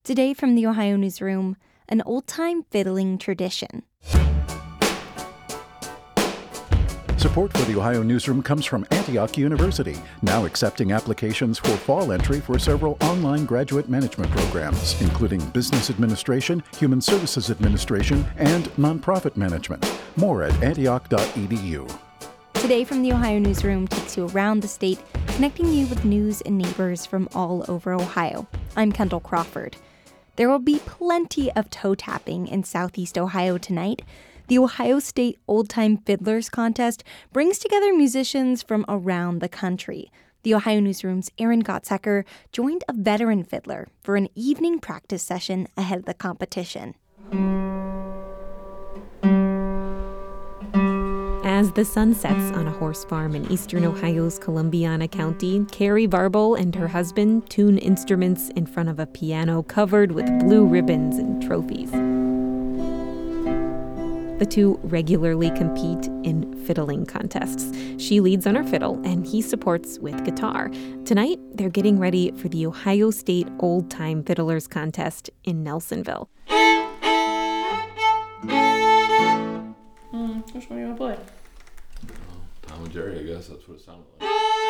Today from the Ohio Newsroom, an old-time fiddling tradition. Support for the Ohio Newsroom comes from Antioch University, now accepting applications for fall entry for several online graduate management programs, including Business Administration, Human Services Administration, and Nonprofit Management. More at antioch.edu. Today from the Ohio Newsroom takes you around the state, connecting you with news and neighbors from all over Ohio. I'm Kendall Crawford. There will be plenty of toe tapping in Southeast Ohio tonight. The Ohio State Old Time Fiddlers Contest brings together musicians from around the country. The Ohio Newsroom's Aaron Gottsacker joined a veteran fiddler for an evening practice session ahead of the competition. As the sun sets on a horse farm in eastern Ohio's Columbiana County, Carrie Varble and her husband tune instruments in front of a piano covered with blue ribbons and trophies. The two regularly compete in fiddling contests. She leads on her fiddle, and he supports with guitar. Tonight, they're getting ready for the Ohio State Old Time Fiddlers Contest in Nelsonville. Which one do you want to play? Tom and Jerry, I guess that's what it sounded like.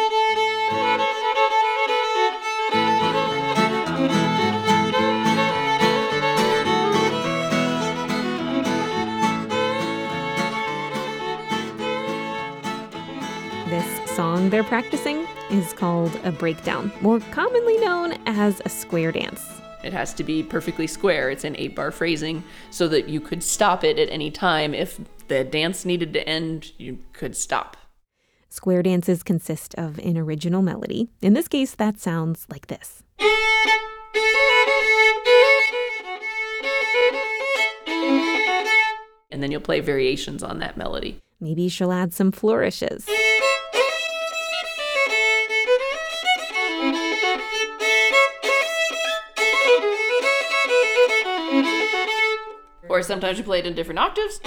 This song they're practicing is called a breakdown, more commonly known as a square dance. It has to be perfectly square. It's an 8-bar phrasing so that you could stop it at any time. If the dance needed to end, you could stop. Square dances consist of an original melody. In this case, that sounds like this. And then you'll play variations on that melody. Maybe she'll add some flourishes. Or sometimes you play it in different octaves.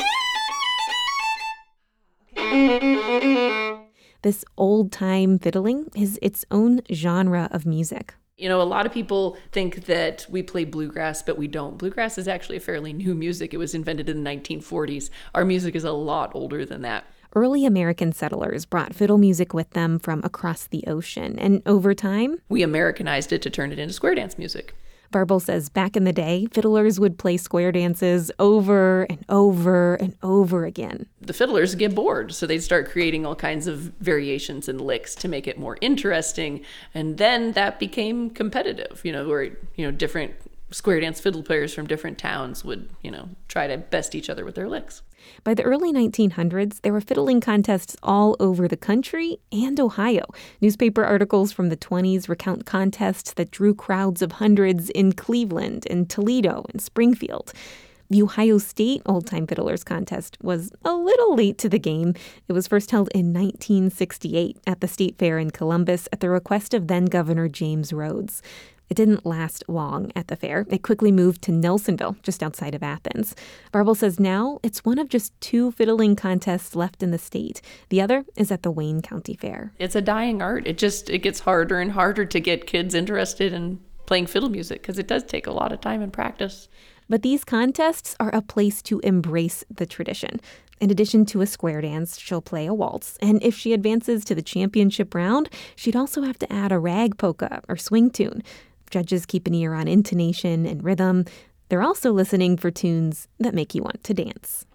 This old-time fiddling is its own genre of music. You know, a lot of people think that we play bluegrass, but we don't. Bluegrass is actually a fairly new music. It was invented in the 1940s. Our music is a lot older than that. Early American settlers brought fiddle music with them from across the ocean, and over time, we Americanized it to turn it into square dance music. Varble says back in the day, fiddlers would play square dances over and over and over again. The fiddlers get bored, so they'd start creating all kinds of variations and licks to make it more interesting. And then that became competitive, where, different square dance fiddle players from different towns would, try to best each other with their licks. By the early 1900s, there were fiddling contests all over the country and Ohio. Newspaper articles from the 20s recount contests that drew crowds of hundreds in Cleveland and Toledo and Springfield. The Ohio State Old Time Fiddlers Contest was a little late to the game. It was first held in 1968 at the State Fair in Columbus at the request of then-Governor James Rhodes. It didn't last long at the fair. It quickly moved to Nelsonville, just outside of Athens. Varble says now it's one of just 2 fiddling contests left in the state. The other is at the Wayne County Fair. It's a dying art. It gets harder and harder to get kids interested in playing fiddle music because it does take a lot of time and practice. But these contests are a place to embrace the tradition. In addition to a square dance, she'll play a waltz. And if she advances to the championship round, she'd also have to add a rag polka or swing tune. Judges keep an ear on intonation and rhythm. They're also listening for tunes that make you want to dance.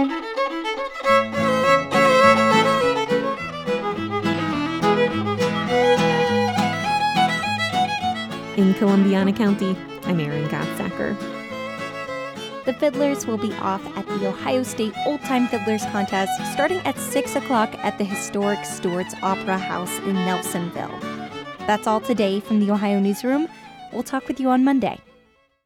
In Columbiana County, I'm Aaron Gottsacker. The Fiddlers will be off at the Ohio State Old Time Fiddlers Contest starting at 6 o'clock at the historic Stewart's Opera House in Nelsonville. That's all today from the Ohio Newsroom. We'll talk with you on Monday.